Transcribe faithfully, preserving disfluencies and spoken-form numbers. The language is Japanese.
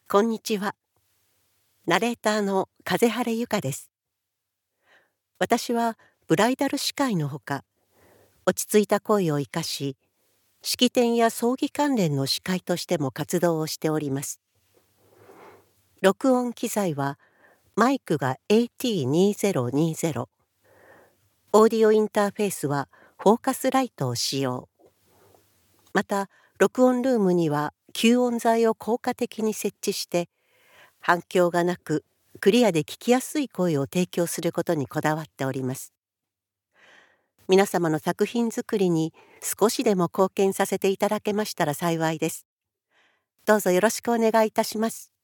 こんにちは。ナレーターの風晴由香です。私はブライダル司会のほか、落ち着いた声を生かし、式典や葬儀関連の司会としても活動をしております。録音機材はマイクが エーティーにせんにじゅう、オーディオインターフェースはフォーカスライトを使用。また録音ルームには吸音材を効果的に設置して反響がなくクリアで聞きやすい声を提供することにこだわっております。皆様の作品作りに少しでも貢献させていただけましたら幸いです。どうぞよろしくお願いいたします。